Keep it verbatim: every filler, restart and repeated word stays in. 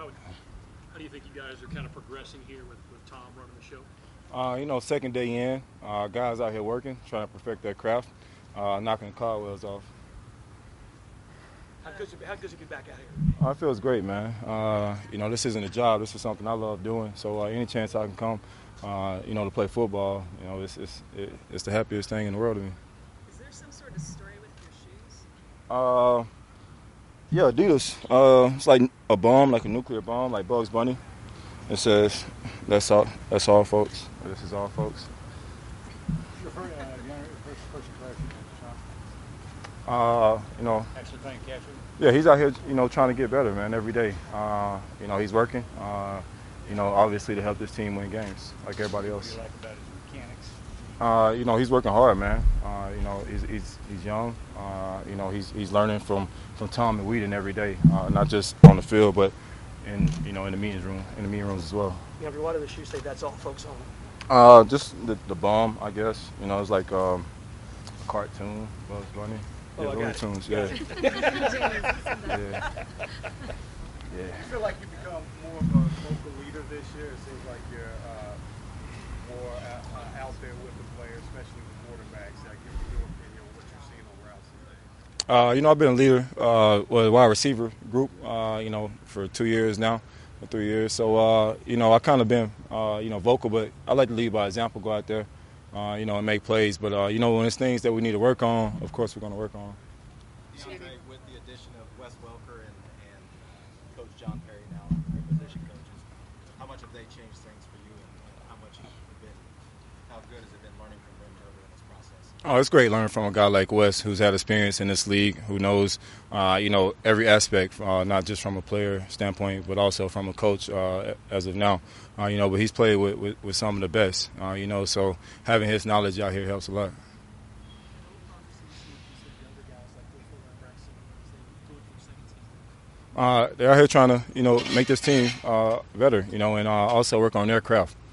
How, how do you think you guys are kind of progressing here with, with Tom running the show? Uh, you know, second day in, uh, guys out here working, trying to perfect their craft, uh, knocking the cobwebs off. How good, how good is it to be back out here? Uh, it feels great, man. Uh, you know, this isn't a job. This is something I love doing. So uh, any chance I can come, uh, you know, to play football, you know, it's it's it, it's the happiest thing in the world to me. Is there some sort of story with your shoes? Uh, yeah, Adidas. Uh, it's like a bomb, like a nuclear bomb, like Bugs Bunny. It says, "That's all. That's all, folks. This is all, folks." Your first, uh, first, first impression, Sean? Uh, you know. Actually playing catcher? Yeah, he's out here, you know, trying to get better, man, every day. Uh, you know, he's working, uh, you know, obviously to help this team win games like everybody else. What do you like about his mechanics? Uh, you know, he's working hard, man. Uh, you know, he's he's, he's young. Uh, you know, he's he's learning from, from Tom and Whedon every day, uh, not just on the field, but in you know in the meetings room, in the meeting rooms as well. You know, why do the shoes say "That's all, folks" on them? Uh, just the the bomb, I guess. You know, it's like um, a cartoon, Bugs Bunny. Oh, yeah, I Looney got it. Tunes, Got yeah. it. yeah. Do Yeah. you feel like you become more of a vocal leader this year? It seems like you're uh, more out, uh, out there with the players, especially the quarterbacks. Like, give me your opinion on what you're seeing over else today. Uh, you know, I've been a leader uh, with a wide receiver group, uh, you know, for two years now, or three years. So, uh, you know, I kind of been, uh, you know, vocal, but I like to lead by example, go out there, uh, you know, and make plays. But, uh, you know, when it's things that we need to work on, of course we're going to work on. DeAndre, with the addition of Wes Welker and, and uh, Coach John Perry now, your position coaches, how much have they changed things for you, and, and how much have you been, how good has it been learning from them early in this process? Oh, it's great learning from a guy like Wes, who's had experience in this league, who knows, uh, you know, every aspect, uh, not just from a player standpoint, but also from a coach uh, as of now. Uh, you know, but he's played with, with, with some of the best, uh, you know, so having his knowledge out here helps a lot. Uh, they're out here trying to, you know, make this team uh, better, you know, and uh, also work on their craft.